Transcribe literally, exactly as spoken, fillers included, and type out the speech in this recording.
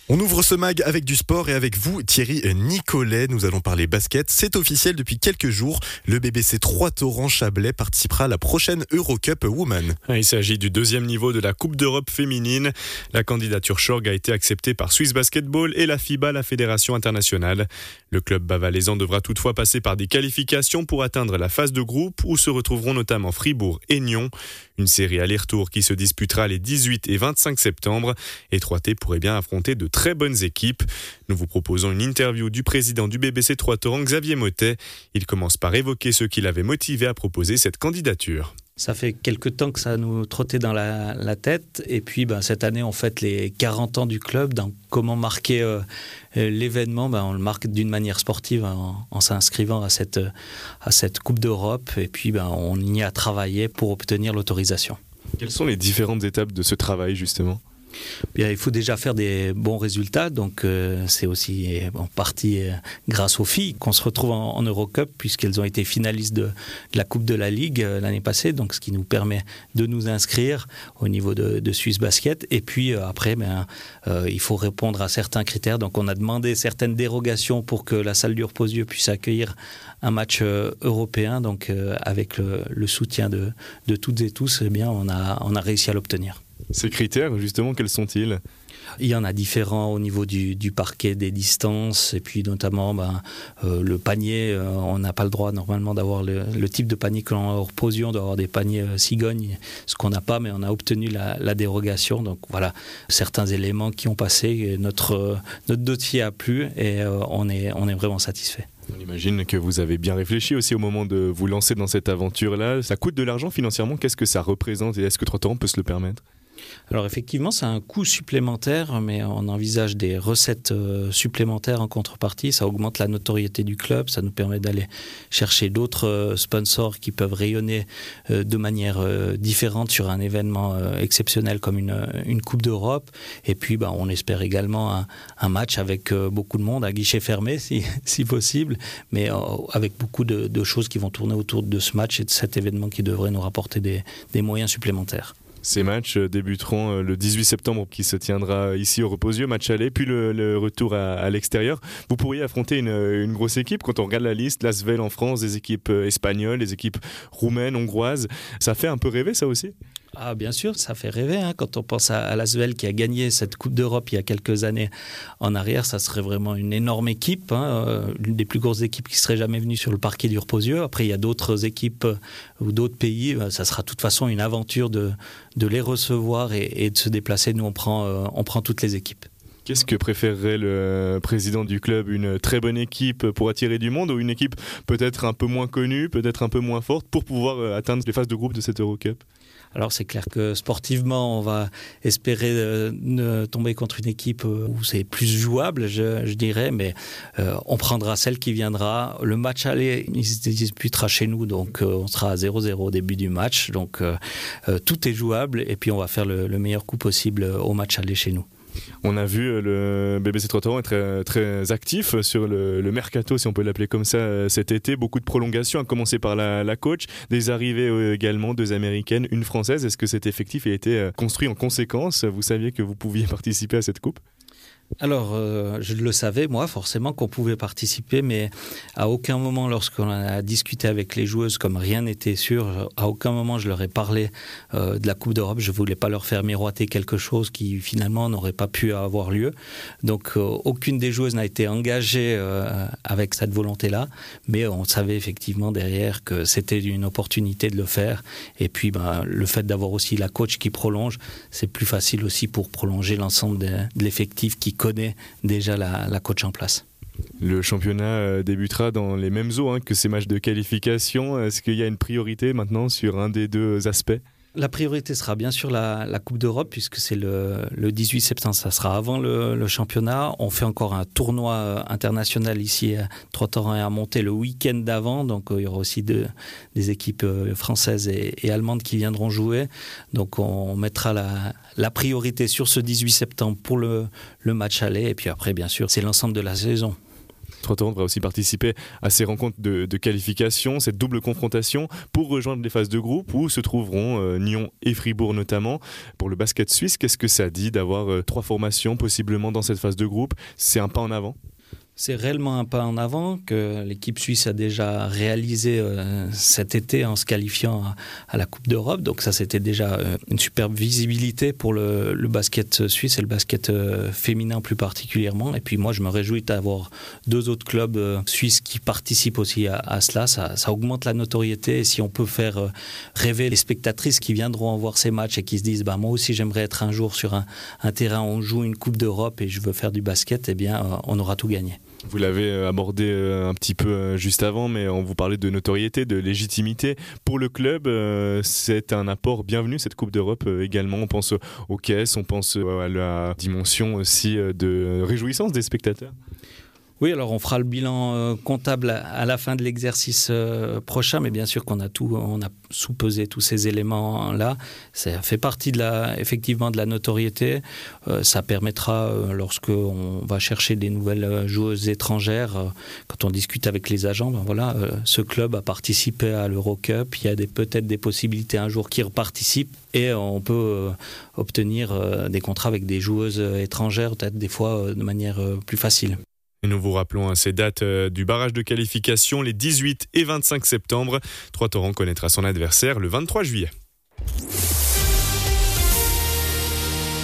On ouvre ce mag avec du sport et avec vous, Thierry Nicolet. Nous allons parler basket. C'est officiel depuis quelques jours. Le B B C trois Torrents Chablais participera à la prochaine Eurocup Women. Il s'agit du deuxième niveau de la Coupe d'Europe féminine. La candidature Schorg a été acceptée par Swiss Basketball et la FIBA, la Fédération internationale. Le club bavalaisan devra toutefois passer par des qualifications pour atteindre la phase de groupe où se retrouveront notamment Fribourg et Nyon. Une série aller-retour qui se disputera les dix-huit et vingt-cinq septembre. Et trois T pourrait bien affronter de très bonnes équipes. Nous vous proposons une interview du président du B B C trois Torrents, Xavier Mottet. Il commence par évoquer ce qui l'avait motivé à proposer cette candidature. Ça fait quelques temps que ça nous trottait dans la, la tête. Et puis, ben, cette année, on fête les quarante ans du club. Donc, comment marquer euh, l'événement ben, on le marque d'une manière sportive en, en s'inscrivant à cette, à cette Coupe d'Europe. Et puis, ben, on y a travaillé pour obtenir l'autorisation. Quelles sont les différentes étapes de ce travail, justement ? Bien, il faut déjà faire des bons résultats, donc euh, c'est aussi en partie euh, grâce aux filles qu'on se retrouve en, en Eurocup, puisqu'elles ont été finalistes de, de la Coupe de la Ligue euh, l'année passée, donc ce qui nous permet de nous inscrire au niveau de, de Swiss Basket. Et puis euh, après, ben, euh, il faut répondre à certains critères, donc on a demandé certaines dérogations pour que la salle du Reposieux puisse accueillir un match euh, européen, donc euh, avec le, le soutien de, de toutes et tous, eh bien, on a, on a réussi à l'obtenir. Ces critères, justement, quels sont-ils ? Il y en a différents au niveau du, du parquet, des distances, et puis notamment ben, euh, le panier. Euh, on n'a pas le droit normalement d'avoir le, le type de panier que l'on repose. On doit avoir des paniers euh, cigognes, ce qu'on n'a pas, mais on a obtenu la, la dérogation. Donc voilà, certains éléments qui ont passé, notre, euh, notre dossier a plu et euh, on, est, on est vraiment satisfait. On imagine que vous avez bien réfléchi aussi au moment de vous lancer dans cette aventure-là. Ça coûte de l'argent financièrement, qu'est-ce que ça représente et est-ce que trois Torrents peut se le permettre ? Alors effectivement, c'est un coût supplémentaire, mais on envisage des recettes euh, supplémentaires en contrepartie. Ça augmente la notoriété du club, ça nous permet d'aller chercher d'autres euh, sponsors qui peuvent rayonner euh, de manière euh, différente sur un événement euh, exceptionnel comme une, une Coupe d'Europe. Et puis, bah, on espère également un, un match avec euh, beaucoup de monde, à guichet fermé si, si possible, mais euh, avec beaucoup de, de choses qui vont tourner autour de ce match et de cet événement qui devrait nous rapporter des, des moyens supplémentaires. Ces matchs débuteront le dix-huit septembre qui se tiendra ici au Reposieux, match aller, puis le, le retour à, à l'extérieur. Vous pourriez affronter une, une grosse équipe quand on regarde la liste, l'Asvel en France, des équipes espagnoles, des équipes roumaines, hongroises. Ça fait un peu rêver ça aussi ? Ah, bien sûr, ça fait rêver. Hein. Quand on pense à, à l'Asvel qui a gagné cette Coupe d'Europe il y a quelques années en arrière, ça serait vraiment une énorme équipe, hein, euh, l'une des plus grosses équipes qui serait jamais venue sur le parquet du Reposieux. Après, il y a d'autres équipes euh, ou d'autres pays. Euh, ça sera de toute façon une aventure de, de les recevoir et, et de se déplacer. Nous, on prend, euh, on prend toutes les équipes. Qu'est-ce que préférerait le président du club ? Une très bonne équipe pour attirer du monde ou une équipe peut-être un peu moins connue, peut-être un peu moins forte pour pouvoir atteindre les phases de groupe de cette Eurocup ? Alors c'est clair que sportivement, on va espérer euh, ne tomber contre une équipe où c'est plus jouable, je, je dirais, mais euh, on prendra celle qui viendra. Le match aller, il se disputera chez nous, donc euh, on sera à zéro zéro au début du match. Donc euh, euh, tout est jouable et puis on va faire le, le meilleur coup possible au match aller chez nous. On a vu le B B C trois Torrents être très, très actif sur le, le mercato, si on peut l'appeler comme ça, cet été. Beaucoup de prolongations, à commencer par la, la coach, des arrivées également, deux américaines, une française. Est-ce que cet effectif a été construit en conséquence ? Vous saviez que vous pouviez participer à cette coupe ? Alors, euh, je le savais, moi, forcément, qu'on pouvait participer, mais à aucun moment, lorsqu'on a discuté avec les joueuses, comme rien n'était sûr, à aucun moment je leur ai parlé euh, de la Coupe d'Europe. Je ne voulais pas leur faire miroiter quelque chose qui, finalement, n'aurait pas pu avoir lieu. Donc, euh, aucune des joueuses n'a été engagée euh, avec cette volonté-là, mais on savait effectivement derrière que c'était une opportunité de le faire. Et puis, ben, le fait d'avoir aussi la coach qui prolonge, c'est plus facile aussi pour prolonger l'ensemble de, de l'effectif qui connaît déjà la, la coach en place. Le championnat débutera dans les mêmes eaux hein, que ces matchs de qualification. Est-ce qu'il y a une priorité maintenant sur un des deux aspects ? La priorité sera bien sûr la, la Coupe d'Europe, puisque c'est le, le dix-huit septembre, ça sera avant le, le championnat. On fait encore un tournoi international ici à trois Torrents et à Monté le week-end d'avant, donc euh, il y aura aussi de, des équipes françaises et, et allemandes qui viendront jouer. Donc on mettra la, la priorité sur ce dix-huit septembre pour le, le match aller, et puis après bien sûr c'est l'ensemble de la saison. Trois-Torrents devrait aussi participer à ces rencontres de, de qualification, cette double confrontation pour rejoindre les phases de groupe où se trouveront euh, Nyon et Fribourg notamment. Pour le basket suisse, qu'est-ce que ça dit d'avoir euh, trois formations possiblement dans cette phase de groupe? C'est un pas en avant? C'est réellement un pas en avant que l'équipe suisse a déjà réalisé euh, cet été en se qualifiant à, à la Coupe d'Europe. Donc ça, c'était déjà euh, une superbe visibilité pour le, le basket suisse et le basket euh, féminin plus particulièrement. Et puis moi, je me réjouis d'avoir deux autres clubs euh, suisses qui participent aussi à, à cela. Ça, ça augmente la notoriété. Et si on peut faire euh, rêver les spectatrices qui viendront voir ces matchs et qui se disent bah, « moi aussi, j'aimerais être un jour sur un, un terrain où on joue une Coupe d'Europe et je veux faire du basket », eh bien, euh, on aura tout gagné. Vous l'avez abordé un petit peu juste avant, mais on vous parlait de notoriété, de légitimité. Pour le club, c'est un apport bienvenu, cette Coupe d'Europe également. On pense aux caisses, on pense à la dimension aussi de réjouissance des spectateurs. Oui, alors on fera le bilan euh, comptable à la fin de l'exercice euh, prochain, mais bien sûr qu'on a tout, on a sous-pesé tous ces éléments-là. Ça fait partie de la, effectivement de la notoriété. Euh, ça permettra, euh, lorsqu'on va chercher des nouvelles joueuses étrangères, euh, quand on discute avec les agents, ben voilà, euh, ce club a participé à l'Eurocup. Il y a des, peut-être des possibilités un jour qu'ils reparticipent et on peut euh, obtenir euh, des contrats avec des joueuses étrangères, peut-être des fois euh, de manière euh, plus facile. Et nous vous rappelons hein, ces dates euh, du barrage de qualification, les dix-huit et vingt-cinq septembre. Trois-Torrents connaîtra son adversaire le vingt-trois juillet.